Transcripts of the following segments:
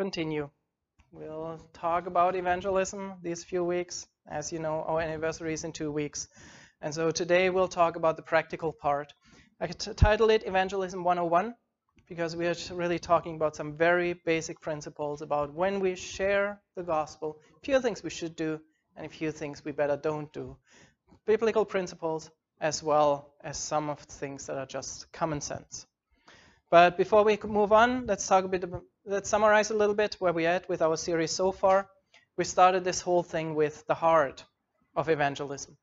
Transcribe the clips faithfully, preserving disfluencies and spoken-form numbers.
continue. We'll talk about evangelism these few weeks. As you know, our anniversary is in two weeks. And so today we'll talk about the practical part. I could title it Evangelism one oh one because we are really talking about some very basic principles about when we share the gospel, a few things we should do and a few things we better don't do. Biblical principles as well as some of the things that are just common sense. But before we move on, let's talk a bit about, let's summarize a little bit where we're at with our series so far. We started this whole thing with the heart of evangelism.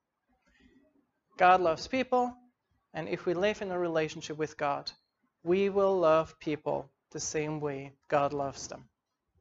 God loves people, and if we live in a relationship with God, we will love people the same way God loves them.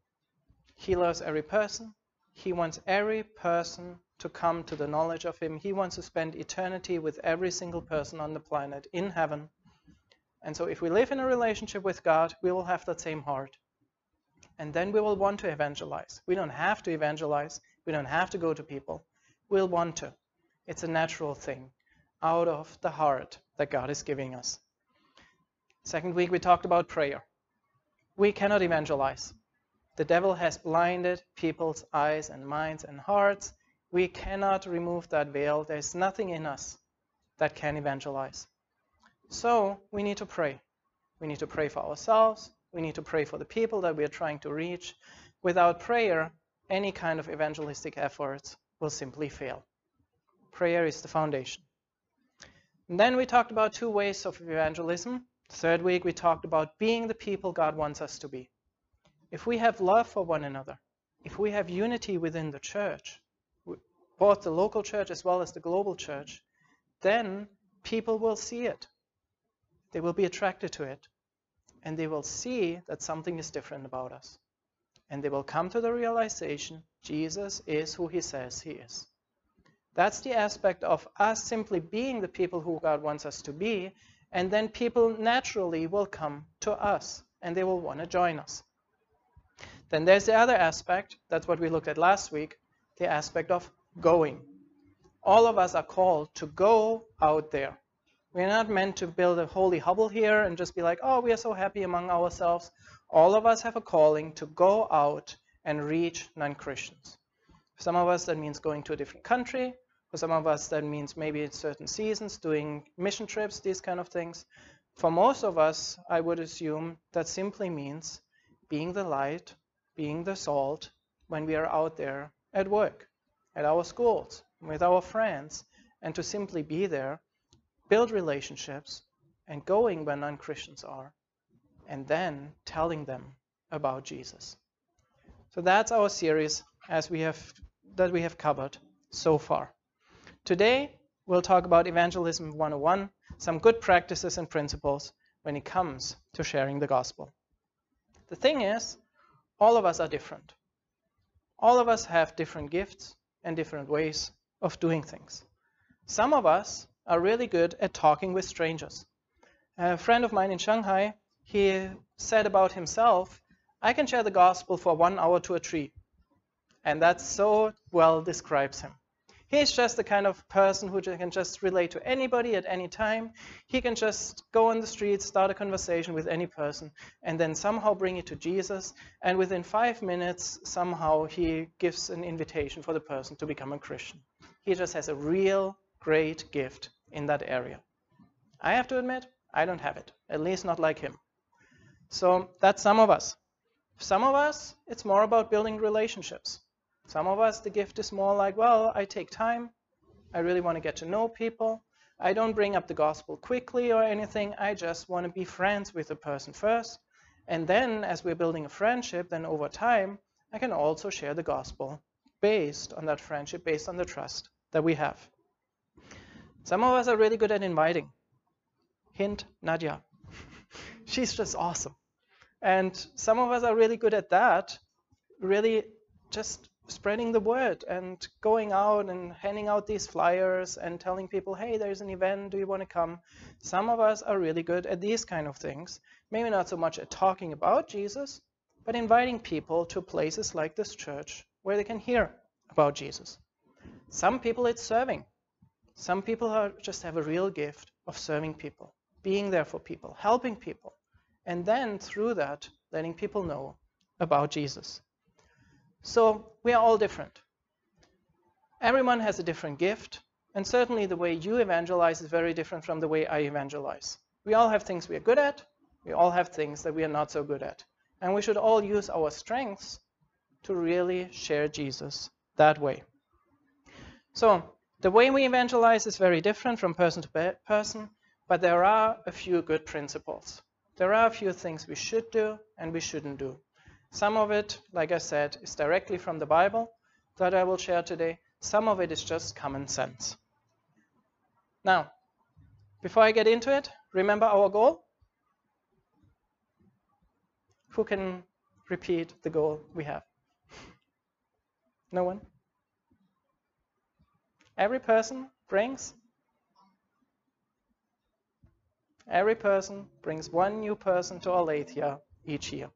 He loves every person. He wants every person to come to the knowledge of Him. He wants to spend eternity with every single person on the planet in heaven. And so if we live in a relationship with God, we will have that same heart. And then we will want to evangelize. We don't have to evangelize. We don't have to go to people. We'll want to. It's a natural thing out of the heart that God is giving us. Second week, we talked about prayer. We cannot evangelize. The devil has blinded people's eyes and minds and hearts. We cannot remove that veil. There's nothing in us that can evangelize. So we need to pray. We need to pray for ourselves. We need to pray for the people that we are trying to reach. Without prayer, any kind of evangelistic efforts will simply fail. Prayer is the foundation. And then we talked about two ways of evangelism. Third week, we talked about being the people God wants us to be. If we have love for one another, if we have unity within the church, both the local church as well as the global church, then people will see it. They will be attracted to it. And they will see that something is different about us. And they will come to the realization Jesus is who He says He is. That's the aspect of us simply being the people who God wants us to be. And then people naturally will come to us and they will want to join us. Then there's the other aspect. That's what we looked at last week, the aspect of going. All of us are called to go out there. We're not meant to build a holy huddle here and just be like, oh, we are so happy among ourselves. All of us have a calling to go out and reach non-Christians. For some of us, that means going to a different country. For some of us, that means maybe in certain seasons doing mission trips, these kind of things. For most of us, I would assume that simply means being the light, being the salt when we are out there at work, at our schools, with our friends, and to simply be there, build relationships, and going where non-Christians are, and then telling them about Jesus. So that's our series as we have that we have covered so far. Today, we'll talk about Evangelism one oh one, some good practices and principles when it comes to sharing the gospel. The thing is, all of us are different. All of us have different gifts and different ways of doing things. Some of us are really good at talking with strangers. A friend of mine in Shanghai, he said about himself, I can share the gospel for one hour to a tree. And that so well describes him. He's just the kind of person who can just relate to anybody at any time. He can just go on the street, start a conversation with any person, and then somehow bring it to Jesus. And within five minutes, somehow he gives an invitation for the person to become a Christian. He just has a real great gift in that area. I have to admit, I don't have it, at least not like him. So that's some of us. Some of us, it's more about building relationships. Some of us, the gift is more like, well, I take time. I really want to get to know people. I don't bring up the gospel quickly or anything. I just want to be friends with the person first. And then as we're building a friendship, then over time, I can also share the gospel based on that friendship, based on the trust that we have. Some of us are really good at inviting. Hint, Nadia. She's just awesome. And some of us are really good at that, really just spreading the word and going out and handing out these flyers and telling people, hey, there's an event, do you want to come? Some of us are really good at these kind of things. Maybe not so much at talking about Jesus, but inviting people to places like this church where they can hear about Jesus. Some people, it's serving. Some people are, just have a real gift of serving people, being there for people, helping people, and then through that, letting people know about Jesus. So we are all different. Everyone has a different gift, and certainly the way you evangelize is very different from the way I evangelize. We all have things we are good at, we all have things that we are not so good at. And we should all use our strengths to really share Jesus that way. So the way we evangelize is very different from person to person, but there are a few good principles. There are a few things we should do and we shouldn't do. Some of it, like I said, is directly from the Bible that I will share today. Some of it is just common sense. Now, before I get into it, remember our goal? Who can repeat the goal we have? No one? Every person brings? Every person brings one new person to Aletheia each year.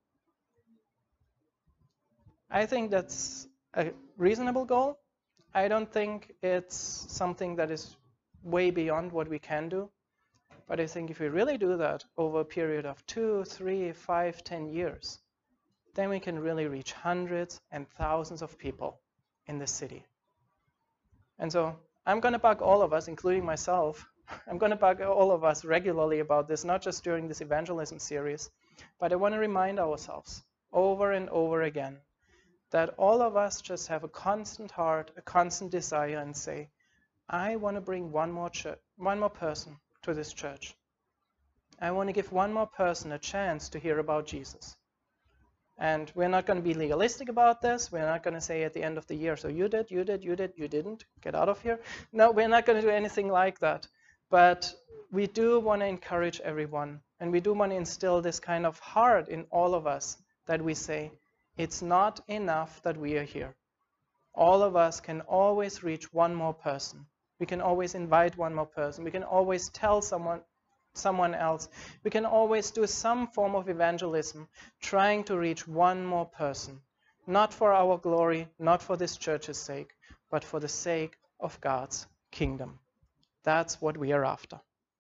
I think that's a reasonable goal. I don't think it's something that is way beyond what we can do. But I think if we really do that over a period of two, three, five, ten years, then we can really reach hundreds and thousands of people in the city. And so I'm going to bug all of us, including myself. I'm going to bug all of us regularly about this, not just during this evangelism series, but I want to remind ourselves over and over again that all of us just have a constant heart, a constant desire, and say, I want to bring one more church, one more person to this church. I want to give one more person a chance to hear about Jesus. And we're not going to be legalistic about this. We're not going to say at the end of the year, so you did, you did, you did, you didn't, get out of here. No, we're not going to do anything like that. But we do want to encourage everyone, and we do want to instill this kind of heart in all of us that we say, it's not enough that we are here. All of us can always reach one more person. We can always invite one more person. We can always tell someone, someone else. We can always do some form of evangelism, trying to reach one more person. Not for our glory, not for this church's sake, but for the sake of God's kingdom. That's what we are after.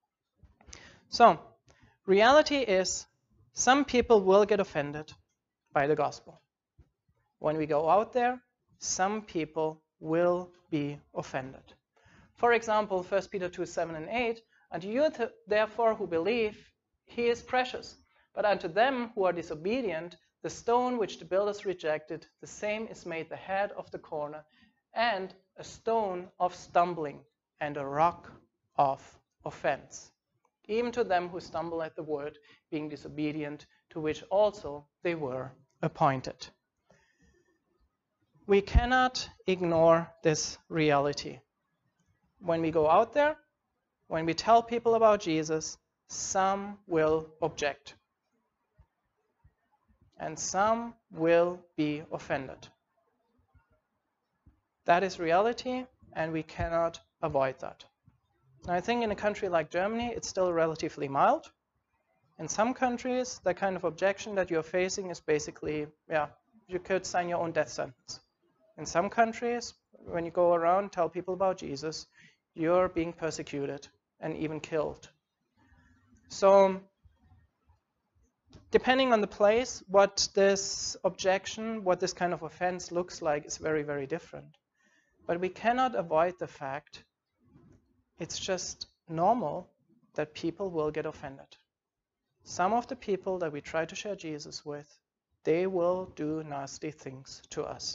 So, reality is, some people will get offended by the gospel. When we go out there, some people will be offended. For example, First Peter two, seven and eight, unto you therefore who believe, he is precious. But unto them who are disobedient, the stone which the builders rejected, the same is made the head of the corner, and a stone of stumbling, and a rock of offense. Even to them who stumble at the word, being disobedient, to which also they were appointed. We cannot ignore this reality. When we go out there, when we tell people about Jesus, some will object. And some will be offended. That is reality, and we cannot avoid that. Now, I think in a country like Germany, it's still relatively mild. In some countries, the kind of objection that you're facing is basically, yeah, you could sign your own death sentence. In some countries, when you go around, tell people about Jesus, you're being persecuted and even killed. So, depending on the place, what this objection, what this kind of offense looks like is very, very different. But we cannot avoid the fact it's just normal that people will get offended. Some of the people that we try to share Jesus with, they will do nasty things to us.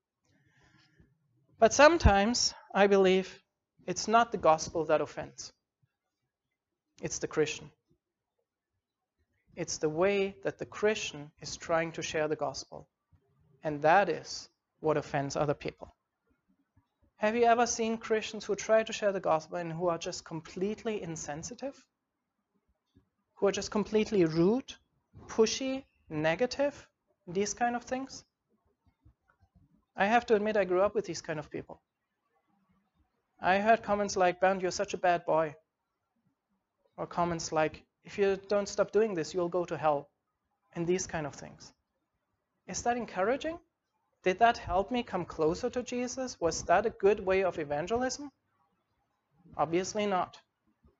But sometimes, I believe, it's not the gospel that offends. It's the Christian. It's the way that the Christian is trying to share the gospel. And that is what offends other people. Have you ever seen Christians who try to share the gospel and who are just completely insensitive? Who are just completely rude, pushy, negative, these kind of things? I have to admit I grew up with these kind of people. I heard comments like, Bernd, you're such a bad boy. Or comments like, if you don't stop doing this, you'll go to hell. And these kind of things. Is that encouraging? Did that help me come closer to Jesus? Was that a good way of evangelism? Obviously not.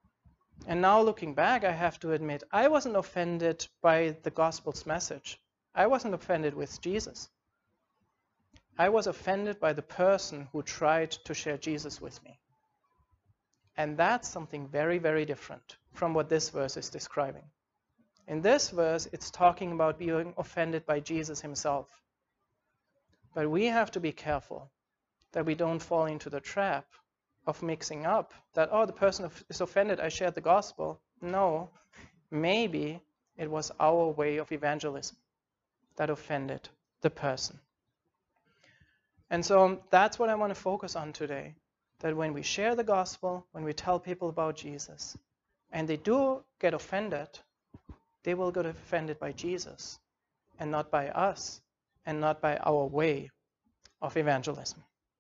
And now looking back, I have to admit, I wasn't offended by the gospel's message. I wasn't offended with Jesus. I was offended by the person who tried to share Jesus with me. And that's something very, very different from what this verse is describing. In this verse, it's talking about being offended by Jesus himself. But we have to be careful that we don't fall into the trap of mixing up that, oh, the person is offended, I shared the gospel. No, maybe it was our way of evangelism that offended the person. And so that's what I want to focus on today, that when we share the gospel, when we tell people about Jesus, and they do get offended, they will get offended by Jesus and not by us and not by our way of evangelism.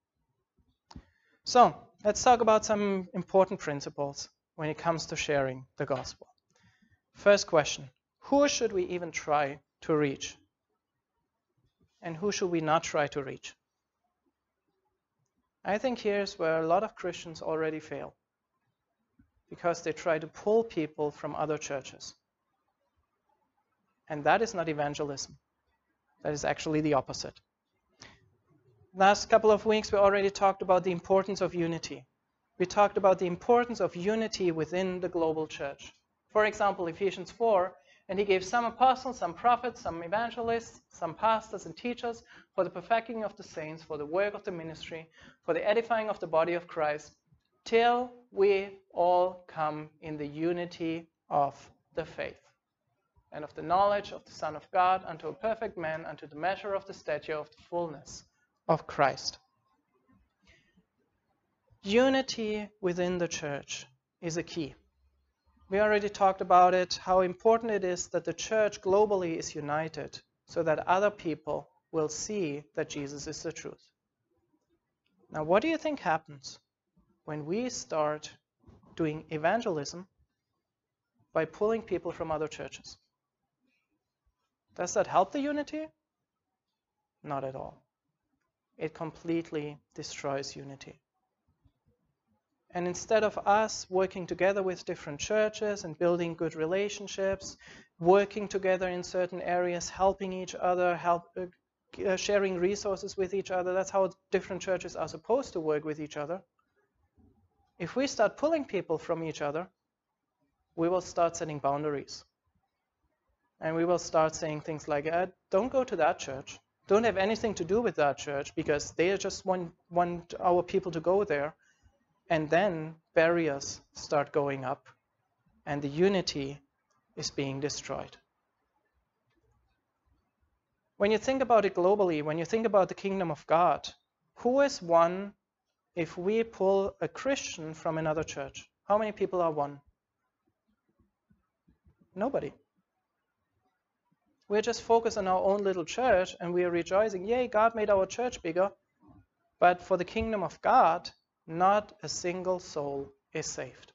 So let's talk about some important principles when it comes to sharing the gospel. First question, who should we even try to reach? And who should we not try to reach? I think here's where a lot of Christians already fail, because they try to pull people from other churches. And that is not evangelism. That is actually the opposite. Last couple of weeks, we already talked about the importance of unity. We talked about the importance of unity within the global church. For example, Ephesians four, and he gave some apostles, some prophets, some evangelists, some pastors and teachers for the perfecting of the saints, for the work of the ministry, for the edifying of the body of Christ, till we all come in the unity of the faith and of the knowledge of the Son of God, unto a perfect man, unto the measure of the stature of the fullness of Christ. Unity within the church is a key. We already talked about it, how important it is that the church globally is united so that other people will see that Jesus is the truth. Now, what do you think happens when we start doing evangelism by pulling people from other churches? Does that help the unity? Not at all. It completely destroys unity. And instead of us working together with different churches and building good relationships, working together in certain areas, helping each other, help, uh, sharing resources with each other, that's how different churches are supposed to work with each other. If we start pulling people from each other, we will start setting boundaries. And we will start saying things like, uh, don't go to that church. Don't have anything to do with that church because they just want, want our people to go there. And then barriers start going up and the unity is being destroyed. When you think about it globally, when you think about the kingdom of God, who is one if we pull a Christian from another church? How many people are one? Nobody. We're just focused on our own little church and we are rejoicing, yay, God made our church bigger. But for the kingdom of God, not a single soul is saved.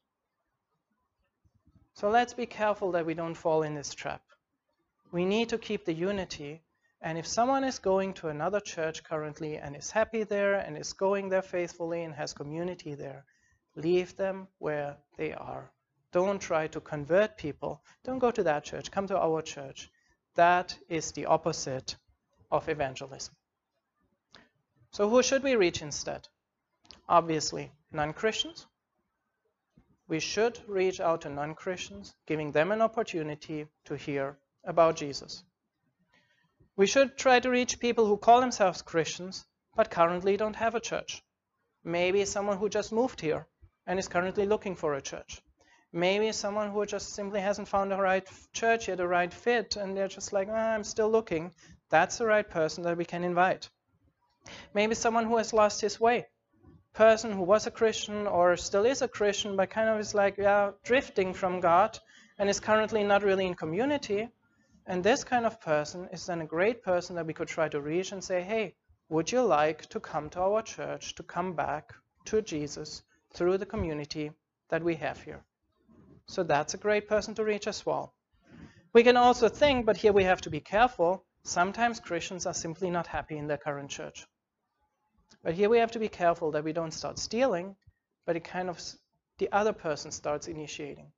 So let's be careful that we don't fall in this trap. We need to keep the unity, and if someone is going to another church currently and is happy there and is going there faithfully and has community there, leave them where they are. Don't try to convert people. Don't go to that church. Come to our church. That is the opposite of evangelism. So who should we reach instead? Obviously, non-Christians. We should reach out to non-Christians, giving them an opportunity to hear about Jesus. We should try to reach people who call themselves Christians, but currently don't have a church. Maybe someone who just moved here and is currently looking for a church. Maybe someone who just simply hasn't found the right church yet, the right fit, and they're just like, ah, I'm still looking. That's the right person that we can invite. Maybe someone who has lost his way. Person who was a Christian or still is a Christian, but kind of is like, yeah, drifting from God and is currently not really in community. And this kind of person is then a great person that we could try to reach and say, hey, would you like to come to our church, to come back to Jesus through the community that we have here? So that's a great person to reach as well. We can also think, but here we have to be careful, sometimes Christians are simply not happy in their current church. But here we have to be careful that we don't start stealing, but it kind of, the other person starts initiating.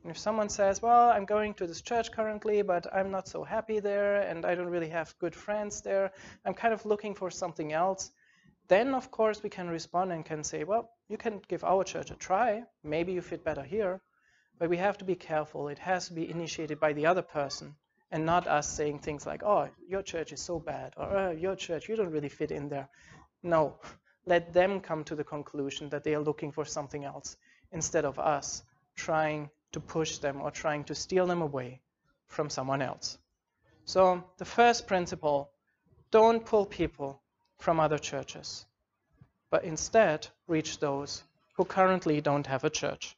And if someone says, well, I'm going to this church currently, but I'm not so happy there, and I don't really have good friends there, I'm kind of looking for something else, then of course we can respond and can say, well, you can give our church a try. Maybe you fit better here. But we have to be careful. It has to be initiated by the other person and not us saying things like, oh, your church is so bad, or oh, your church, you don't really fit in there. No, let them come to the conclusion that they are looking for something else instead of us trying to push them or trying to steal them away from someone else. So the first principle, don't pull people from other churches, but instead reach those who currently don't have a church.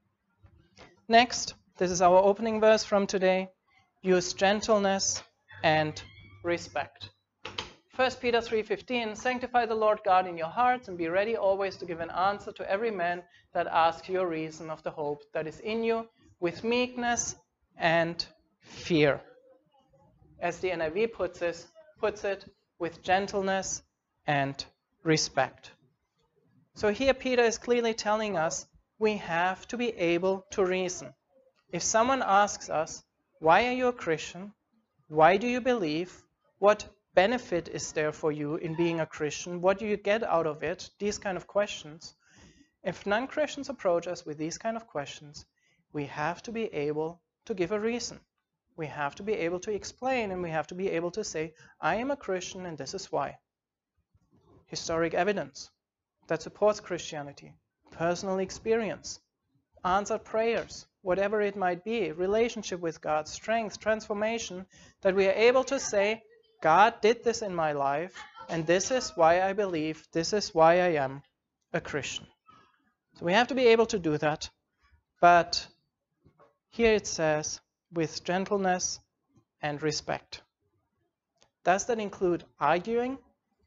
Next, this is our opening verse from today, use gentleness and respect. First Peter three fifteen, sanctify the Lord God in your hearts and be ready always to give an answer to every man that asks you a reason of the hope that is in you with meekness and fear. As the N I V puts it, puts it with gentleness and respect. So here Peter is clearly telling us we have to be able to reason. If someone asks us, why are you a Christian? Why do you believe? What benefit is there for you in being a Christian? What do you get out of it? These kind of questions. If non-Christians approach us with these kind of questions, we have to be able to give a reason. We have to be able to explain, and we have to be able to say, I am a Christian and this is why. Historic evidence that supports Christianity, personal experience, answered prayers, whatever it might be, relationship with God, strength, transformation, that we are able to say, God did this in my life, and this is why I believe, this is why I am a Christian. So we have to be able to do that, but here it says, with gentleness and respect. Does that include arguing?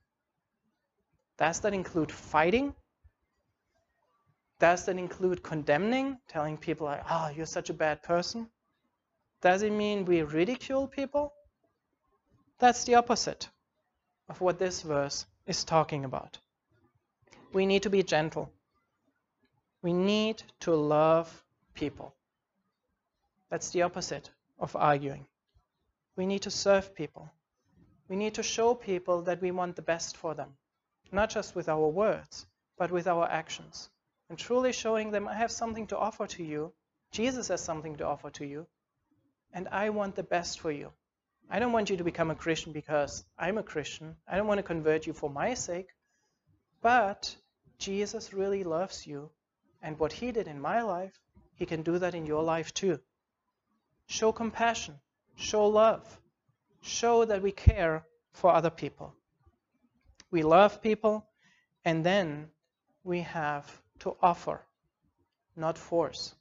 Does that include fighting? Does that include condemning, telling people, like, oh, you're such a bad person? Does it mean we ridicule people? That's the opposite of what this verse is talking about. We need to be gentle. We need to love people. That's the opposite of arguing. We need to serve people. We need to show people that we want the best for them, not just with our words, but with our actions. And truly showing them, I have something to offer to you. Jesus has something to offer to you. And I want the best for you. I don't want you to become a Christian because I'm a Christian. I don't want to convert you for my sake. But Jesus really loves you. And what he did in my life, he can do that in your life too. Show compassion. Show love. Show that we care for other people. We love people, and then we have to offer, not force.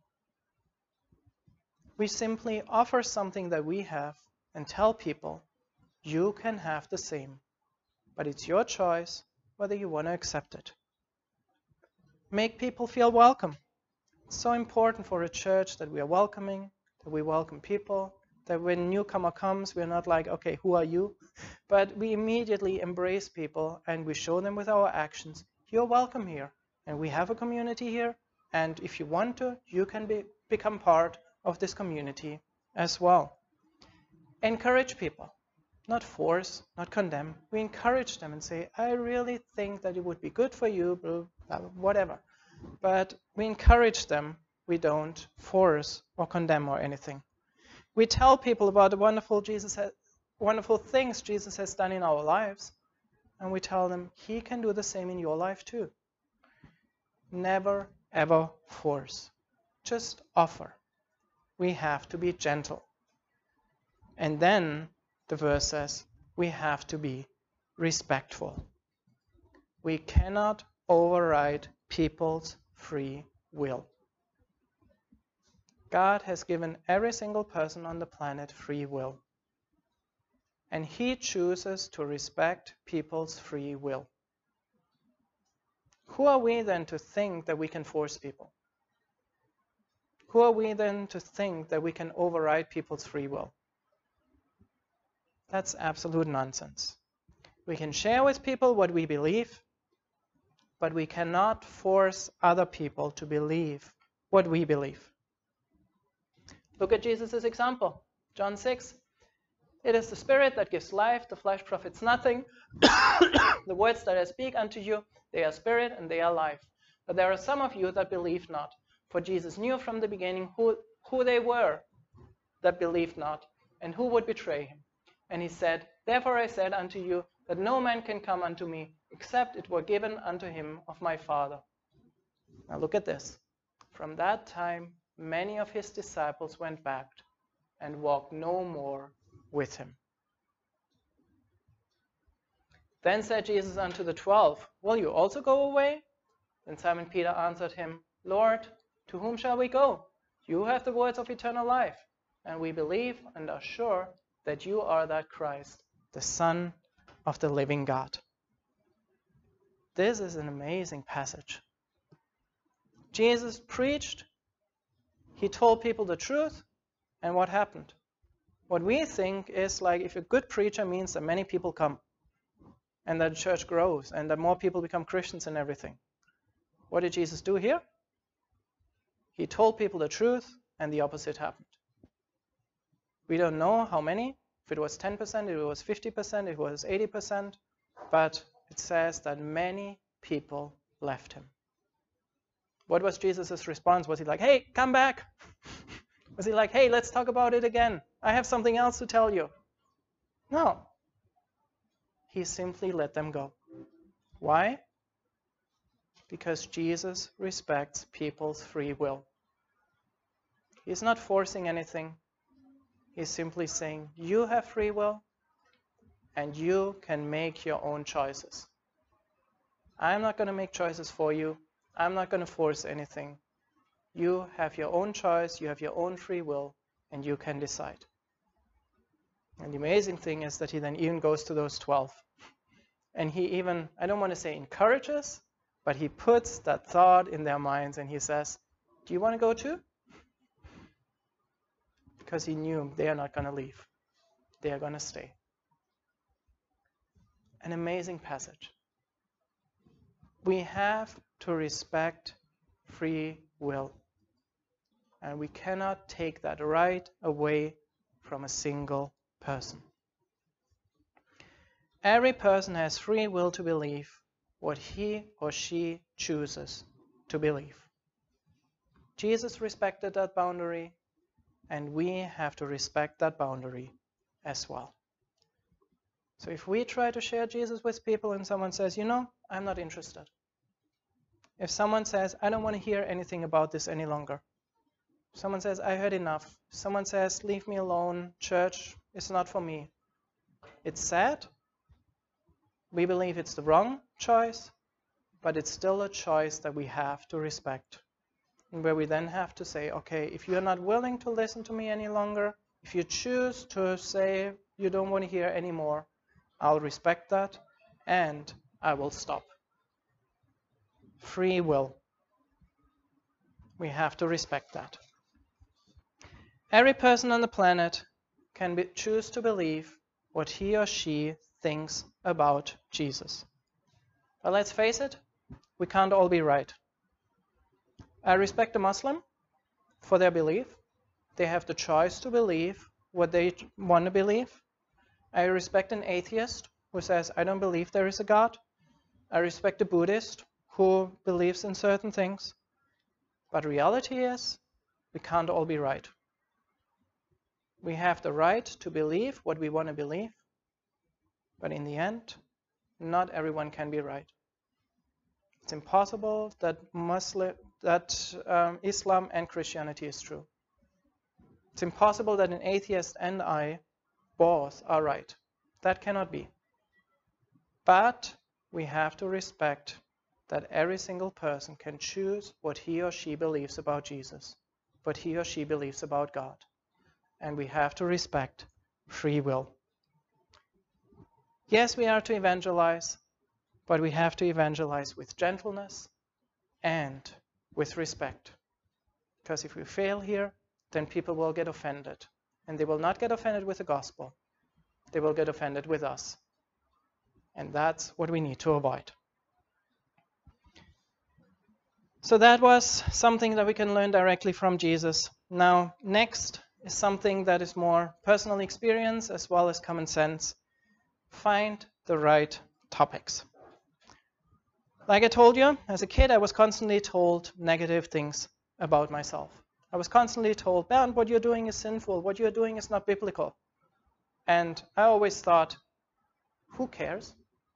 We simply offer something that we have and tell people, you can have the same, but it's your choice whether you want to accept it. Make people feel welcome. It's so important for a church that we are welcoming, that we welcome people, that when a newcomer comes, we're not like, okay, who are you? But we immediately embrace people and we show them with our actions, you're welcome here. And we have a community here. And if you want to, you can be, become part of this community as well. Encourage people, not force, not condemn. We encourage them and say, I really think that it would be good for you, blah, blah, whatever. But we encourage them. We don't force or condemn or anything. We tell people about the wonderful Jesus, has, wonderful things Jesus has done in our lives, and we tell them he can do the same in your life too. Never ever force. Just offer. We have to be gentle. And then the verse says we have to be respectful. We cannot override people's free will. God has given every single person on the planet free will. And he chooses to respect people's free will. Who are we then to think that we can force people? Who are we then to think that we can override people's free will? That's absolute nonsense. We can share with people what we believe, but we cannot force other people to believe what we believe. Look at Jesus' example. John six. It is the Spirit that gives life, the flesh profits nothing. The words that I speak unto you, they are spirit and they are life. But there are some of you that believe not. For Jesus knew from the beginning who, who they were that believed not, and who would betray him. And he said, Therefore I said unto you, that no man can come unto me, except it were given unto him of my Father. Now look at this. From that time, many of his disciples went back and walked no more with him. Then said Jesus unto the twelve, Will you also go away? Then Simon Peter answered him, Lord, to whom shall we go? You have the words of eternal life, and we believe and are sure that you are that Christ, the Son of the living God. This is an amazing passage. Jesus preached, he told people the truth, and what happened? What we think is like if a good preacher means that many people come, and that the church grows, and that more people become Christians and everything. What did Jesus do here? He told people the truth, and the opposite happened. We don't know how many, if it was ten percent, if it was fifty percent, if it was eighty percent, but it says that many people left him. What was Jesus' response? Was he like, hey, come back? Was he like, hey, let's talk about it again? I have something else to tell you. No. He simply let them go. Why? Because Jesus respects people's free will. He's not forcing anything. He's simply saying, you have free will, and you can make your own choices. I'm not going to make choices for you. I'm not going to force anything. You have your own choice, you have your own free will, and you can decide. And the amazing thing is that he then even goes to those twelve. And he even, I don't want to say encourages, but he puts that thought in their minds and he says, do you want to go too? Because he knew they are not going to leave. They are going to stay. An amazing passage. We have to respect free will. And we cannot take that right away from a single person. Every person has free will to believe what he or she chooses to believe. Jesus respected that boundary, and we have to respect that boundary as well. So if we try to share Jesus with people and someone says, you know, I'm not interested. If someone says, I don't want to hear anything about this any longer. Someone says, I heard enough. Someone says, leave me alone. Church is not for me. It's sad. We believe it's the wrong choice, but it's still a choice that we have to respect. And where we then have to say, okay, if you're not willing to listen to me any longer, if you choose to say you don't want to hear anymore, I'll respect that and I will stop. Free will. We have to respect that. Every person on the planet can be, choose to believe what he or she thinks about Jesus. But let's face it, we can't all be right. I respect a Muslim for their belief. They have the choice to believe what they want to believe. I respect an atheist who says, I don't believe there is a God. I respect a Buddhist who believes in certain things. But reality is, we can't all be right. We have the right to believe what we want to believe. But in the end, not everyone can be right. It's impossible that Muslim, that um, Islam and Christianity is true. It's impossible that an atheist and I both are right. That cannot be. But we have to respect that every single person can choose what he or she believes about Jesus, what he or she believes about God. And we have to respect free will. Yes, we are to evangelize, but we have to evangelize with gentleness and with respect. Because if we fail here, then people will get offended. And they will not get offended with the gospel. They will get offended with us. And that's what we need to avoid. So that was something that we can learn directly from Jesus. Now, next, is something that is more personal experience as well as common sense. Find the right topics. Like I told you, as a kid, I was constantly told negative things about myself. I was constantly told, Bernd, what you're doing is sinful. What you're doing is not biblical. And I always thought, who cares?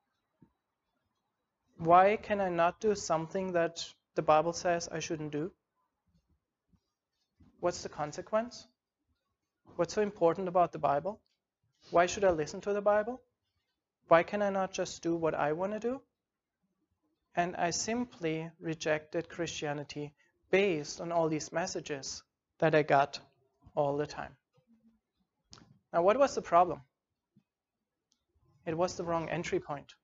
Why can I not do something that the Bible says I shouldn't do? What's the consequence? What's so important about the Bible? Why should I listen to the Bible? Why can I not just do what I want to do? And I simply rejected Christianity based on all these messages that I got all the time. Now, what was the problem? It was the wrong entry point.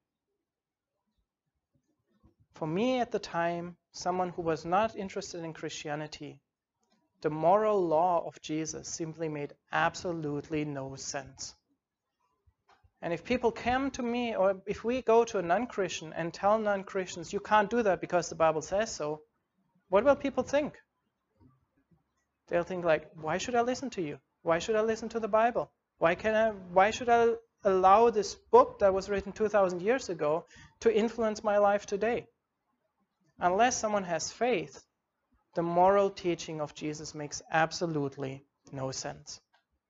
For me at the time, someone who was not interested in Christianity, the moral law of Jesus simply made absolutely no sense. And if people come to me, or if we go to a non-Christian and tell non-Christians, you can't do that because the Bible says so, what will people think? They'll think like, why should I listen to you? Why should I listen to the Bible? Why can I, why should I allow this book that was written two thousand years ago to influence my life today? Unless someone has faith, the moral teaching of Jesus makes absolutely no sense.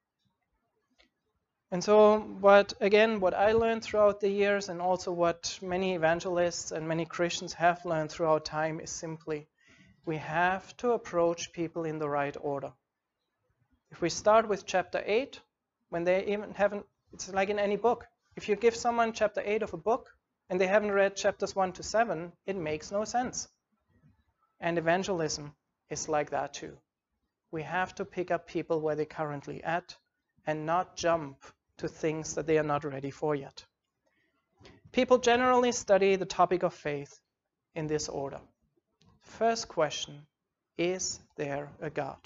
And so, what again, what I learned throughout the years, and also what many evangelists and many Christians have learned throughout time, is simply we have to approach people in the right order. If we start with chapter eight, when they even haven't, it's like in any book. If you give someone chapter eight of a book and they haven't read chapters one to seven, it makes no sense. And evangelism is like that too. We have to pick up people where they're currently at and not jump to things that they are not ready for yet. People generally study the topic of faith in this order. First question, is there a God?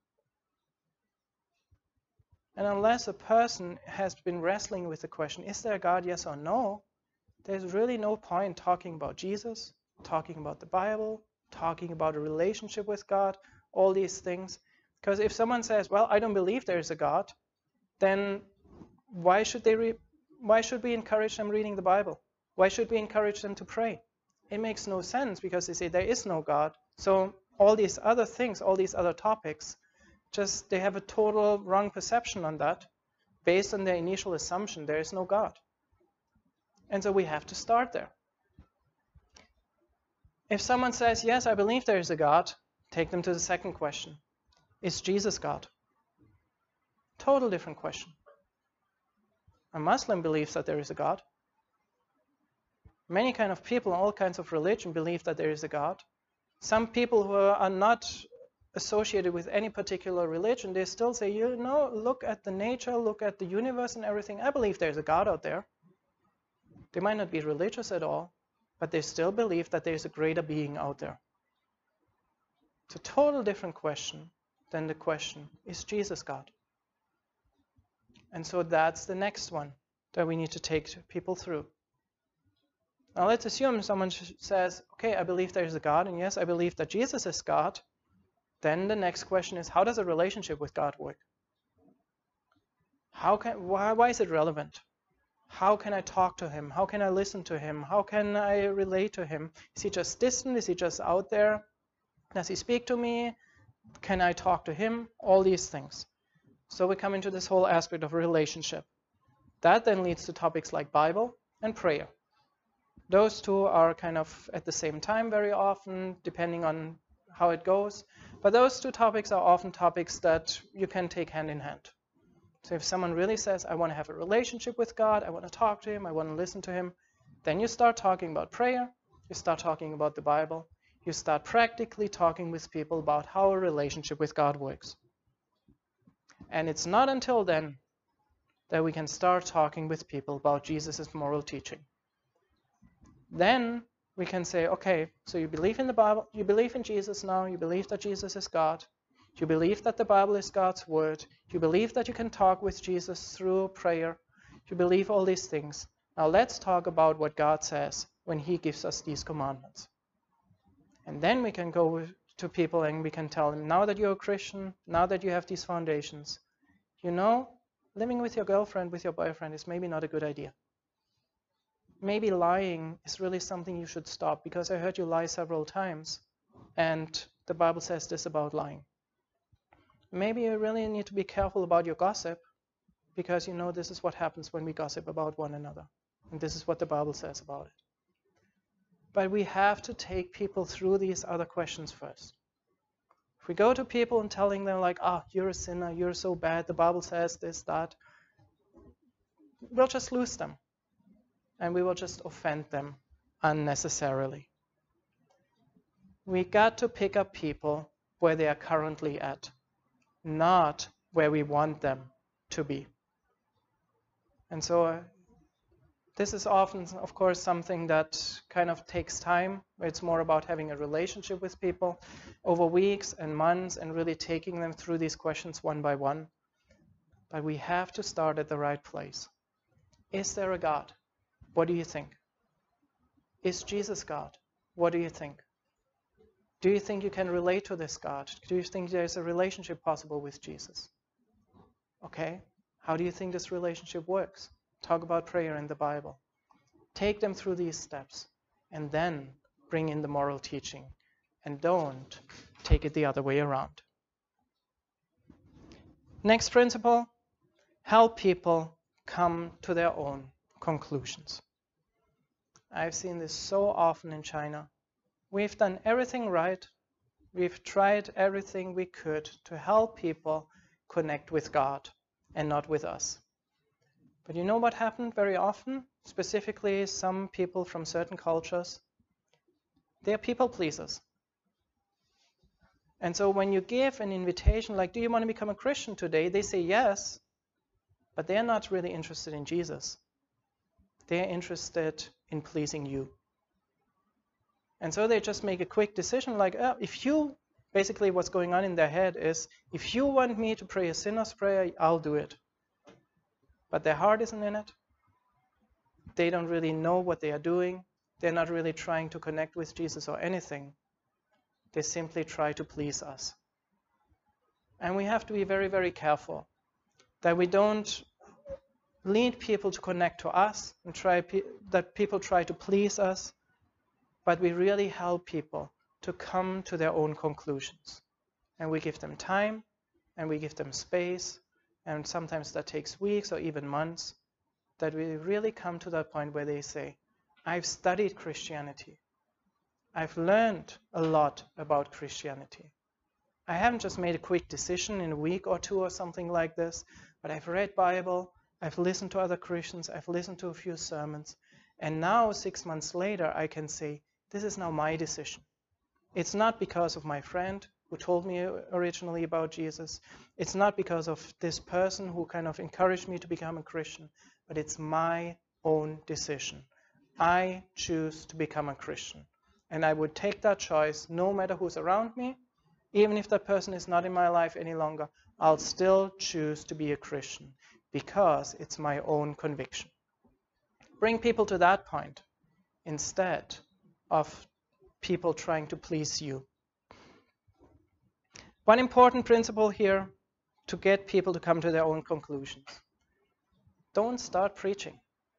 And unless a person has been wrestling with the question, is there a God, yes or no, there's really no point talking about Jesus, talking about the Bible, talking about a relationship with God, all these things. Because if someone says, well, I don't believe there is a God, then why should they re- why should we encourage them reading the Bible? Why should we encourage them to pray? It makes no sense because they say there is no God. So all these other things, all these other topics, just they have a total wrong perception on that based on their initial assumption there is no God. And so we have to start there. If someone says, yes, I believe there is a God, take them to the second question. Is Jesus God? Total different question. A Muslim believes that there is a God. Many kind of people, all kinds of religion believe that there is a God. Some people who are not associated with any particular religion, they still say, you know, look at the nature, look at the universe and everything. I believe there's a God out there. They might not be religious at all, but they still believe that there's a greater being out there. It's a total different question than the question, is Jesus God? And so that's the next one that we need to take people through. Now let's assume someone says, okay, I believe there is a God, and yes, I believe that Jesus is God. Then the next question is, how does a relationship with God work? How can, why, why is it relevant? How can I talk to him? How can I listen to him? How can I relate to him? Is he just distant? Is he just out there? Does he speak to me? Can I talk to him? All these things. So we come into this whole aspect of relationship. That then leads to topics like Bible and prayer. Those two are kind of at the same time very often, depending on how it goes. But those two topics are often topics that you can take hand in hand. So if someone really says, I want to have a relationship with God, I want to talk to him, I want to listen to him, then you start talking about prayer, you start talking about the Bible, you start practically talking with people about how a relationship with God works. And it's not until then that we can start talking with people about Jesus' moral teaching. Then we can say, okay, so you believe in the Bible, you believe in Jesus now, you believe that Jesus is God, you believe that the Bible is God's word, you believe that you can talk with Jesus through prayer, you believe all these things. Now let's talk about what God says when he gives us these commandments. And then we can go to people and we can tell them, now that you're a Christian, now that you have these foundations, you know, living with your girlfriend, with your boyfriend is maybe not a good idea. Maybe lying is really something you should stop, because I heard you lie several times and the Bible says this about lying. Maybe you really need to be careful about your gossip, because you know this is what happens when we gossip about one another. And this is what the Bible says about it. But we have to take people through these other questions first. If we go to people and telling them like, ah, oh, you're a sinner, you're so bad, the Bible says this, that, we'll just lose them. And we will just offend them unnecessarily. We got to pick up people where they are currently at, not where we want them to be. And so uh, this is often, of course, something that kind of takes time. It's more about having a relationship with people over weeks and months and really taking them through these questions one by one. But we have to start at the right place. Is there a God? What do you think? Is Jesus God? What do you think? Do you think you can relate to this God? Do you think there's a relationship possible with Jesus? Okay, how do you think this relationship works? Talk about prayer in the Bible. Take them through these steps and then bring in the moral teaching. And don't take it the other way around. Next principle, help people come to their own conclusions. I've seen this so often in China. We've done everything right. We've tried everything we could to help people connect with God and not with us. But you know what happened very often? Specifically, some people from certain cultures, they're people pleasers. And so when you give an invitation like, do you want to become a Christian today? They say yes, but they're not really interested in Jesus. They're interested in pleasing you. And so they just make a quick decision like, oh, if you, basically what's going on in their head is, if you want me to pray a sinner's prayer, I'll do it. But their heart isn't in it. They don't really know what they are doing. They're not really trying to connect with Jesus or anything. They simply try to please us. And we have to be very, very careful that we don't lead people to connect to us and try pe- that people try to please us, but we really help people to come to their own conclusions. And we give them time and we give them space, and sometimes that takes weeks or even months, that we really come to that point where they say, I've studied Christianity. I've learned a lot about Christianity. I haven't just made a quick decision in a week or two or something like this, but I've read Bible, I've listened to other Christians, I've listened to a few sermons, and now six months later I can say, this is now my decision. It's not because of my friend who told me originally about Jesus. It's not because of this person who kind of encouraged me to become a Christian, but it's my own decision. I choose to become a Christian. And I would take that choice no matter who's around me. Even if that person is not in my life any longer, I'll still choose to be a Christian because it's my own conviction. Bring people to that point instead of people trying to please you. One important principle here to get people to come to their own conclusions. Don't start preaching.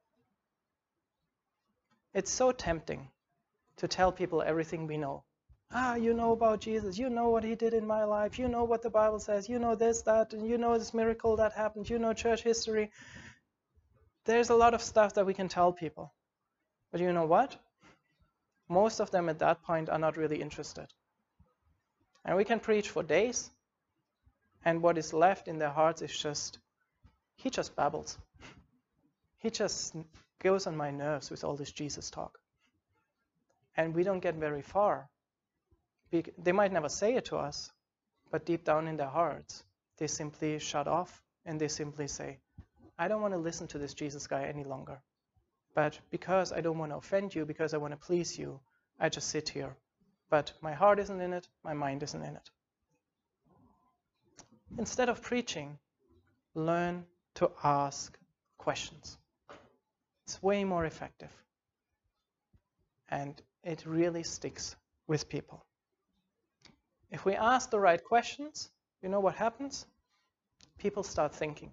It's so tempting to tell people everything we know. Ah, you know about Jesus, you know what he did in my life, you know what the Bible says, you know this, that, and you know this miracle that happened, you know church history. There's a lot of stuff that we can tell people. But you know what? Most of them at that point are not really interested. And we can preach for days, and what is left in their hearts is just, he just babbles. He just goes on my nerves with all this Jesus talk. And we don't get very far. They might never say it to us, but deep down in their hearts, they simply shut off and they simply say, I don't want to listen to this Jesus guy any longer. But because I don't want to offend you, because I want to please you, I just sit here. But my heart isn't in it, my mind isn't in it. Instead of preaching, learn to ask questions. It's way more effective. And it really sticks with people. If we ask the right questions, you know what happens? People start thinking.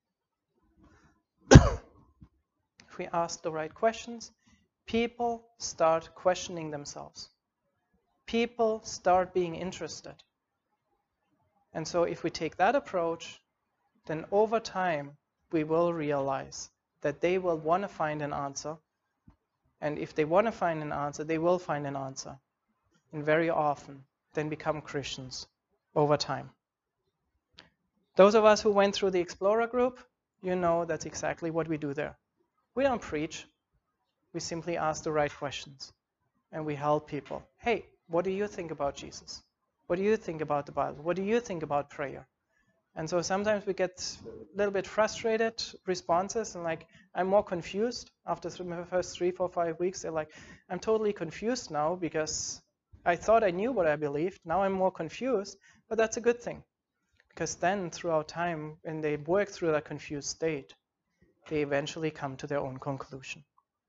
If we ask the right questions, people start questioning themselves. People start being interested. And so if we take that approach, then over time, we will realize that they will want to find an answer. And if they want to find an answer, they will find an answer. And very often, then become Christians over time. Those of us who went through the Explorer group, you know that's exactly what we do there. We don't preach. We simply ask the right questions. And we help people. Hey, what do you think about Jesus? What do you think about the Bible? What do you think about prayer? And so sometimes we get a little bit frustrated responses and like, I'm more confused after the first three, four, five weeks. They're like, I'm totally confused now because I thought I knew what I believed. Now I'm more confused, but that's a good thing. Because then throughout time, when they work through that confused state, they eventually come to their own conclusion.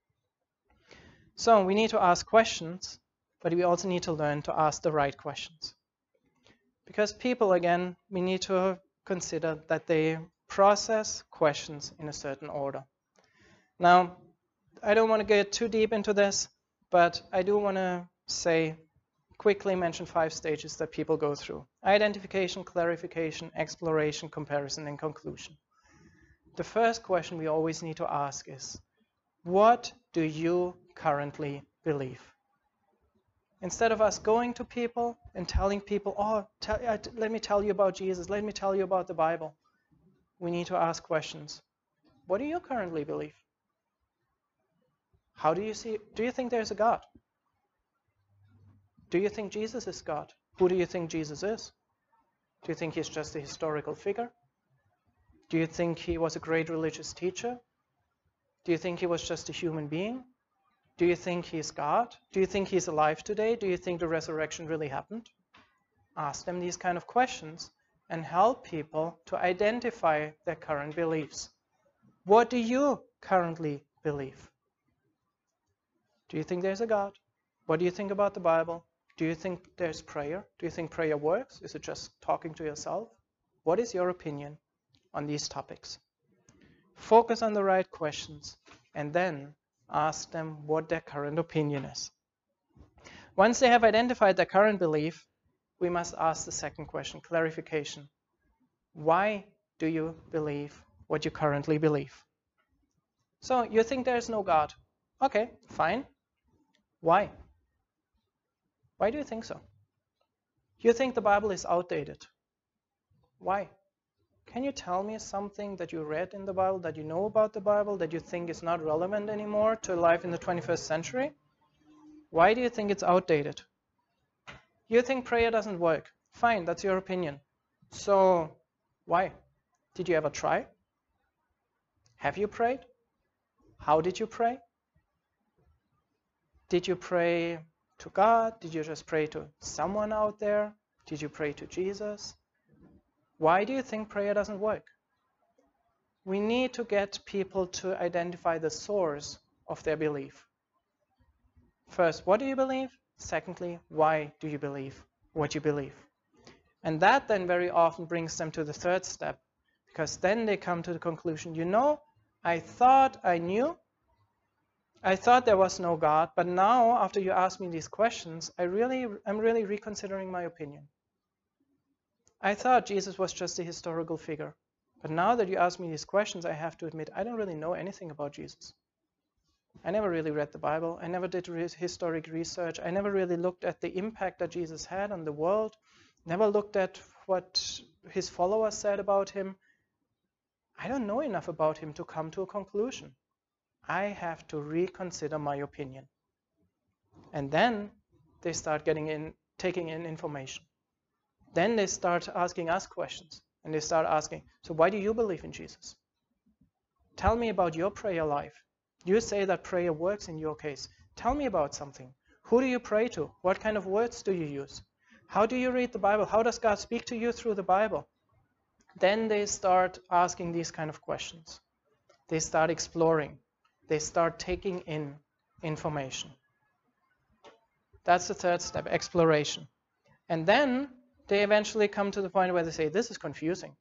So we need to ask questions, but we also need to learn to ask the right questions. Because people, again, we need to consider that they process questions in a certain order. Now, I don't want to get too deep into this, but I do want to say, quickly mention five stages that people go through. Identification, clarification, exploration, comparison, and conclusion. The first question we always need to ask is, what do you currently believe? Instead of us going to people and telling people, oh, tell, uh, let me tell you about Jesus, let me tell you about the Bible, we need to ask questions. What do you currently believe? How do you see, do you think there's a God? Do you think Jesus is God? Who do you think Jesus is? Do you think he's just a historical figure? Do you think he was a great religious teacher? Do you think he was just a human being? Do you think he's God? Do you think he's alive today? Do you think the resurrection really happened? Ask them these kind of questions and help people to identify their current beliefs. What do you currently believe? Do you think there's a God? What do you think about the Bible? Do you think there's prayer? Do you think prayer works? Is it just talking to yourself? What is your opinion on these topics? Focus on the right questions and then ask them what their current opinion is. Once they have identified their current belief, we must ask the second question, clarification. Why do you believe what you currently believe? So you think there is no God. Okay, fine. Why? Why do you think so? You think the Bible is outdated. Why? Can you tell me something that you read in the Bible, that you know about the Bible, that you think is not relevant anymore to life in the twenty-first century? Why do you think it's outdated? You think prayer doesn't work. Fine, that's your opinion. So, why? Did you ever try? Have you prayed? How did you pray? Did you pray to God? Did you just pray to someone out there? Did you pray to Jesus? Why do you think prayer doesn't work? We need to get people to identify the source of their belief. First, what do you believe? Secondly, why do you believe what you believe? And that then very often brings them to the third step, because then they come to the conclusion, you know, I thought I knew, I thought there was no God, but now after you ask me these questions, I really, I'm really reconsidering my opinion. I thought Jesus was just a historical figure, but now that you ask me these questions, I have to admit I don't really know anything about Jesus. I never really read the Bible. I never did re- historic research. I never really looked at the impact that Jesus had on the world. Never looked at what his followers said about him. I don't know enough about him to come to a conclusion. I have to reconsider my opinion. And then they start getting in, taking in information. Then they start asking us questions. And they start asking, so why do you believe in Jesus? Tell me about your prayer life. You say that prayer works in your case. Tell me about something. Who do you pray to? What kind of words do you use? How do you read the Bible? How does God speak to you through the Bible? Then they start asking these kind of questions. They start exploring. They start taking in information. That's the third step, exploration. And then they eventually come to the point where they say, this is confusing.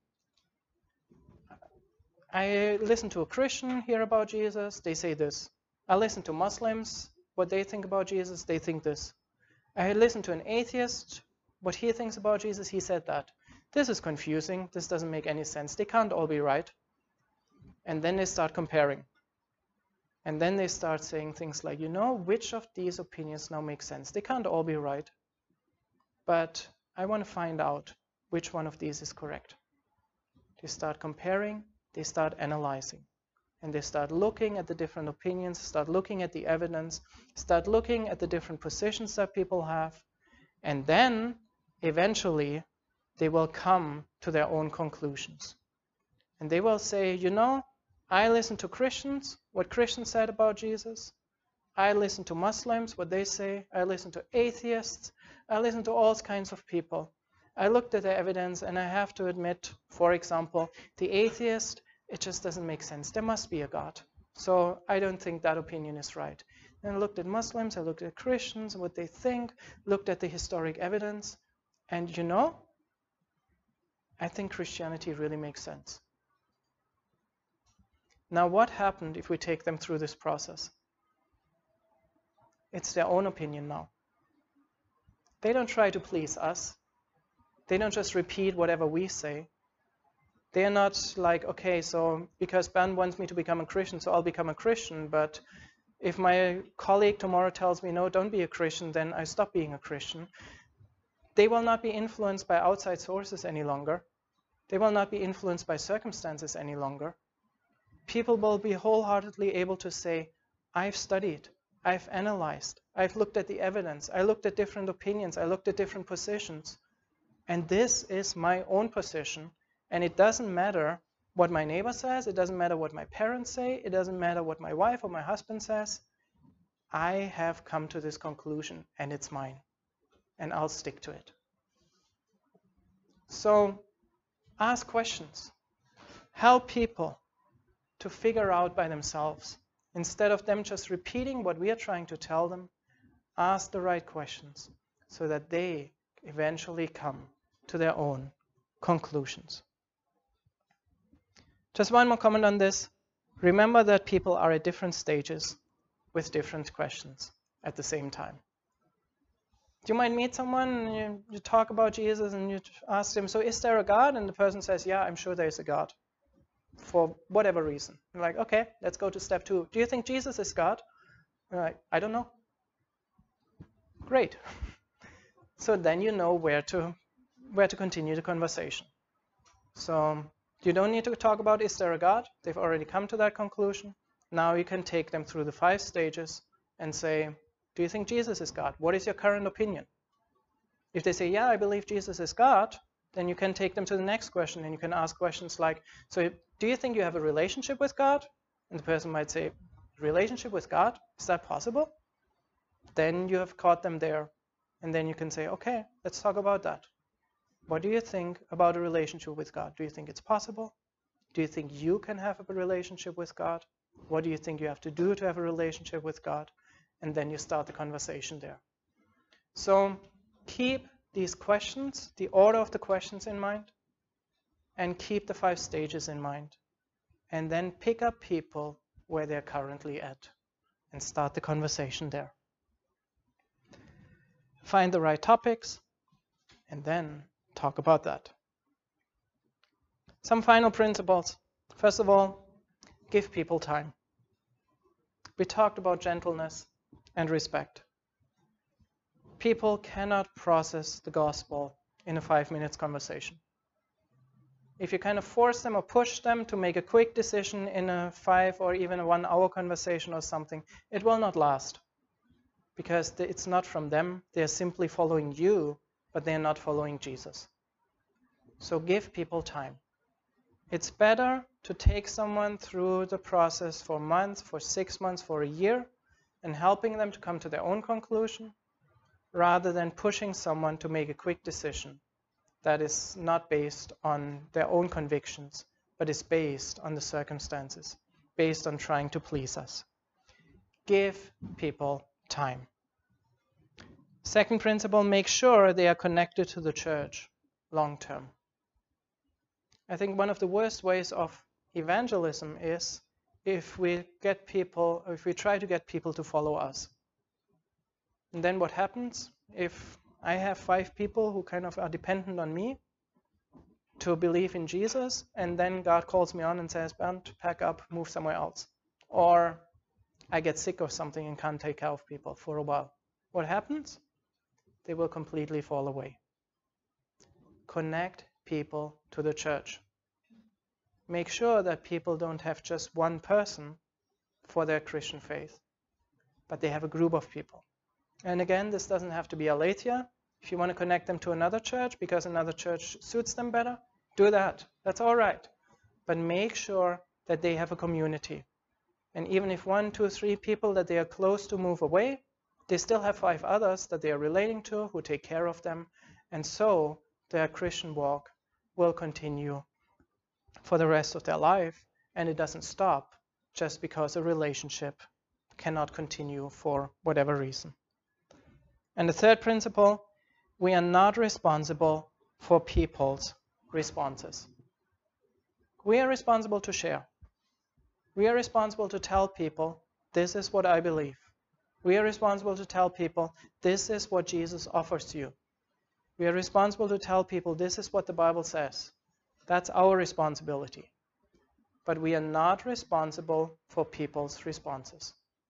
I listen to a Christian hear about Jesus, they say this. I listen to Muslims, what they think about Jesus, they think this. I listen to an atheist, what he thinks about Jesus, he said that. This is confusing, this doesn't make any sense, they can't all be right. And then they start comparing. And then they start saying things like, you know, which of these opinions now make sense? They can't all be right. But I want to find out which one of these is correct. They start comparing, they start analyzing, and they start looking at the different opinions, start looking at the evidence, start looking at the different positions that people have, and then eventually they will come to their own conclusions. And they will say, you know, I listen to Christians, what Christians said about Jesus. I listen to Muslims, what they say. I listen to atheists. I listen to all kinds of people. I looked at the evidence, and I have to admit, for example, the atheist, it just doesn't make sense. There must be a God. So I don't think that opinion is right. And I looked at Muslims, I looked at Christians, what they think, looked at the historic evidence, and you know, I think Christianity really makes sense. Now, what happened if we take them through this process? It's their own opinion now. They don't try to please us. They don't just repeat whatever we say. They are not like, okay, so because Ben wants me to become a Christian, so I'll become a Christian, but if my colleague tomorrow tells me, no, don't be a Christian, then I stop being a Christian. They will not be influenced by outside sources any longer. They will not be influenced by circumstances any longer. People will be wholeheartedly able to say, I've studied, I've analyzed, I've looked at the evidence, I looked at different opinions, I looked at different positions, and this is my own position, and it doesn't matter what my neighbor says, it doesn't matter what my parents say, it doesn't matter what my wife or my husband says. I have come to this conclusion, and it's mine, and I'll stick to it. So ask questions, help people to figure out by themselves. Instead of them just repeating what we are trying to tell them, ask the right questions so that they eventually come to their own conclusions. Just one more comment on this. Remember that people are at different stages with different questions at the same time. You might meet someone and you, you talk about Jesus and you ask them, so is there a God? And the person says, yeah, I'm sure there's a God. For whatever reason. You're like, okay, let's go to step two. Do you think Jesus is God? You're like, I don't know. Great. So then you know where to where to continue the conversation. So you don't need to talk about is there a God? They've already come to that conclusion. Now you can take them through the five stages and say, do you think Jesus is God? What is your current opinion? If they say, yeah, I believe Jesus is God, then you can take them to the next question and you can ask questions like, so do you think you have a relationship with God? And the person might say, relationship with God? Is that possible? Then you have caught them there. And then you can say, okay, let's talk about that. What do you think about a relationship with God? Do you think it's possible? Do you think you can have a relationship with God? What do you think you have to do to have a relationship with God? And then you start the conversation there. So keep these questions, the order of the questions in mind, and keep the five stages in mind. And then pick up people where they're currently at and start the conversation there. Find the right topics and then talk about that. Some final principles. First of all, give people time. We talked about gentleness and respect. People cannot process the gospel in a five minutes conversation. If you kind of force them or push them to make a quick decision in a five or even a one hour conversation or something, it will not last. Because it's not from them. They're simply following you, but they're not following Jesus. So give people time. It's better to take someone through the process for months, for six months, for a year, and helping them to come to their own conclusion, rather than pushing someone to make a quick decision that is not based on their own convictions, but is based on the circumstances, based on trying to please us. Give people time. Second principle, make sure they are connected to the church long term. I think one of the worst ways of evangelism is if we get people, or if we try to get people to follow us. And then what happens? If I have five people who kind of are dependent on me to believe in Jesus, and then God calls me on and says, Bernd, pack up, move somewhere else. Or I get sick of something and can't take care of people for a while. What happens? They will completely fall away. Connect people to the church. Make sure that people don't have just one person for their Christian faith, but they have a group of people. And again, this doesn't have to be Aletheia. If you want to connect them to another church because another church suits them better, do that. That's all right. But make sure that they have a community. And even if one, two, three people that they are close to move away, they still have five others that they are relating to who take care of them. And so their Christian walk will continue for the rest of their life. And it doesn't stop just because a relationship cannot continue for whatever reason. And the third principle, we are not responsible for people's responses. We are responsible to share. We are responsible to tell people, this is what I believe. We are responsible to tell people, this is what Jesus offers you. We are responsible to tell people, this is what the Bible says. That's our responsibility. But we are not responsible for people's responses.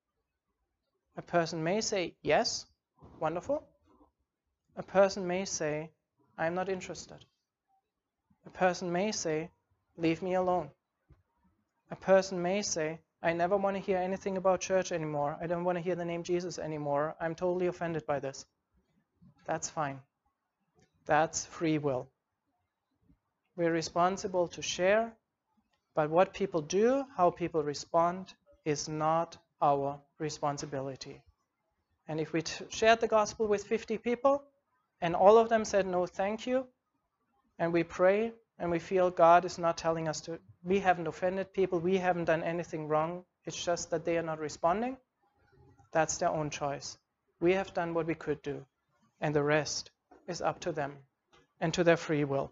A person may say, yes, wonderful. A person may say, I'm not interested. A person may say, leave me alone. A person may say, I never want to hear anything about church anymore. I don't want to hear the name Jesus anymore. I'm totally offended by this. That's fine. That's free will. We're responsible to share, but what people do, how people respond, is not our responsibility. And if we t- shared the gospel with fifty people, and all of them said no thank you, and we pray, and we feel God is not telling us to, we haven't offended people, we haven't done anything wrong, it's just that they are not responding, that's their own choice. We have done what we could do, and the rest is up to them and to their free will.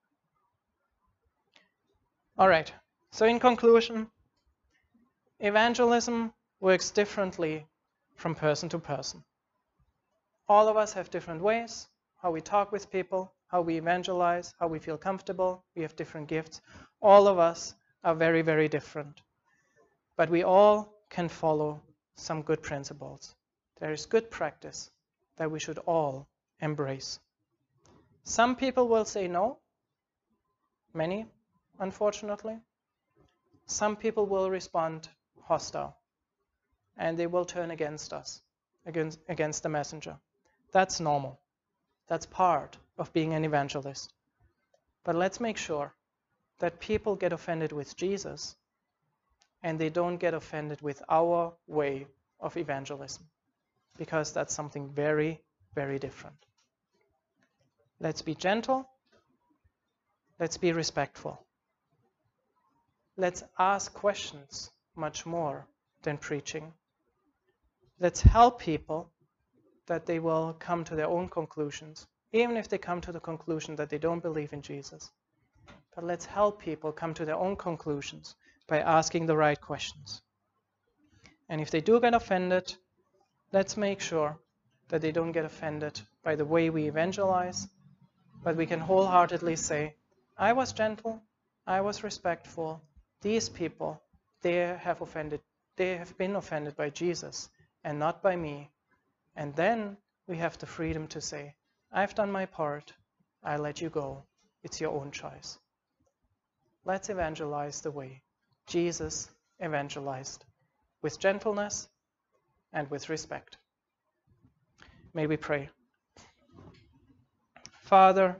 All right, so in conclusion, evangelism works differently from person to person. All of us have different ways, how we talk with people, how we evangelize, how we feel comfortable. We have different gifts. All of us are very, very different. But we all can follow some good principles. There is good practice that we should all embrace. Some people will say no, many, unfortunately. Some people will respond hostile, and they will turn against us, against, against the messenger. That's normal. That's part of being an evangelist. But let's make sure that people get offended with Jesus and they don't get offended with our way of evangelism, because that's something very, very different. Let's be gentle. Let's be respectful. Let's ask questions much more than preaching. Let's help people that they will come to their own conclusions, even if they come to the conclusion that they don't believe in Jesus. But let's help people come to their own conclusions by asking the right questions. And if they do get offended, let's make sure that they don't get offended by the way we evangelize, but we can wholeheartedly say, I was gentle, I was respectful. These people, they have offended, they have been offended by Jesus and not by me. And then we have the freedom to say, I've done my part, I let you go. It's your own choice. Let's evangelize the way Jesus evangelized, with gentleness and with respect. May we pray. Father,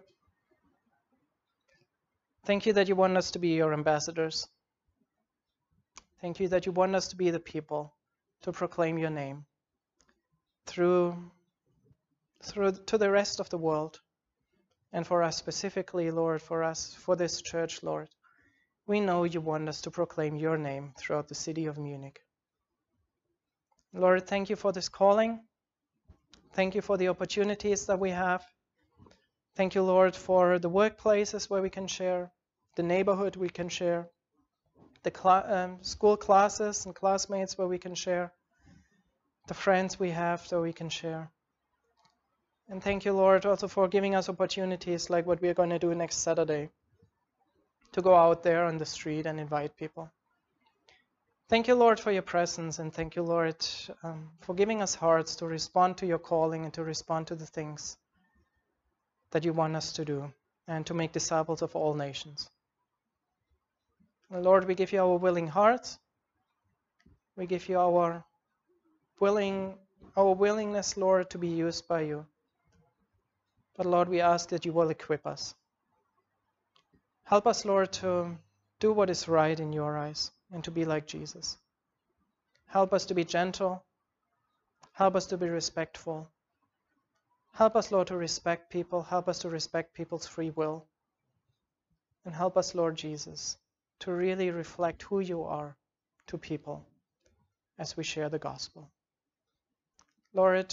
thank you that you want us to be your ambassadors. Thank you that you want us to be the people to proclaim your name through, through to the rest of the world. And for us specifically, Lord, for us, for this church, Lord, we know you want us to proclaim your name throughout the city of Munich. Lord, thank you for this calling. Thank you for the opportunities that we have. Thank you, Lord, for the workplaces where we can share, the neighborhood we can share, the cl- um, school classes and classmates where we can share, the friends we have so we can share. And thank you, Lord, also for giving us opportunities like what we are going to do next Saturday, to go out there on the street and invite people. Thank you, Lord, for your presence, and thank you, Lord, um, for giving us hearts to respond to your calling and to respond to the things that you want us to do, and to make disciples of all nations. And Lord, we give you our willing hearts. We give you our willing, our willingness, Lord, to be used by you. But Lord, we ask that you will equip us. Help us, Lord, to do what is right in your eyes and to be like Jesus. Help us to be gentle. Help us to be respectful. Help us, Lord, to respect people. Help us to respect people's free will. And help us, Lord Jesus, to really reflect who you are to people as we share the gospel. Lord,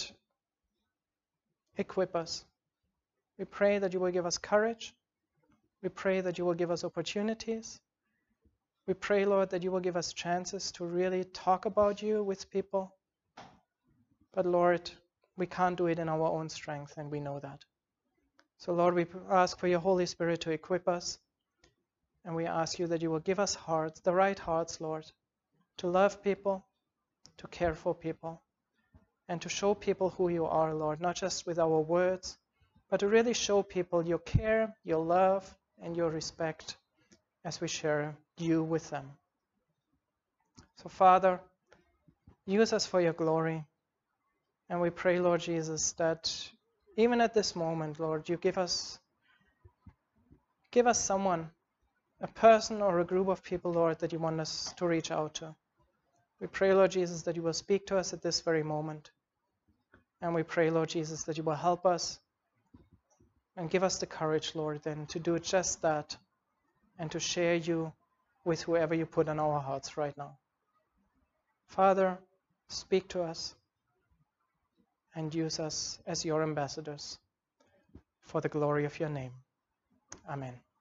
equip us. We pray that you will give us courage. We pray that you will give us opportunities. We pray, Lord, that you will give us chances to really talk about you with people. But Lord, we can't do it in our own strength, and we know that. So Lord, we ask for your Holy Spirit to equip us. And we ask you that you will give us hearts, the right hearts, Lord, to love people, to care for people, and to show people who you are, Lord, not just with our words, but to really show people your care, your love, and your respect as we share you with them. So, Father, use us for your glory. And we pray, Lord Jesus, that even at this moment, Lord, you give us, give us someone, a person or a group of people, Lord, that you want us to reach out to. We pray, Lord Jesus, that you will speak to us at this very moment. And we pray, Lord Jesus, that you will help us and give us the courage, Lord, then to do just that and to share you with whoever you put on our hearts right now. Father, speak to us and use us as your ambassadors for the glory of your name. Amen.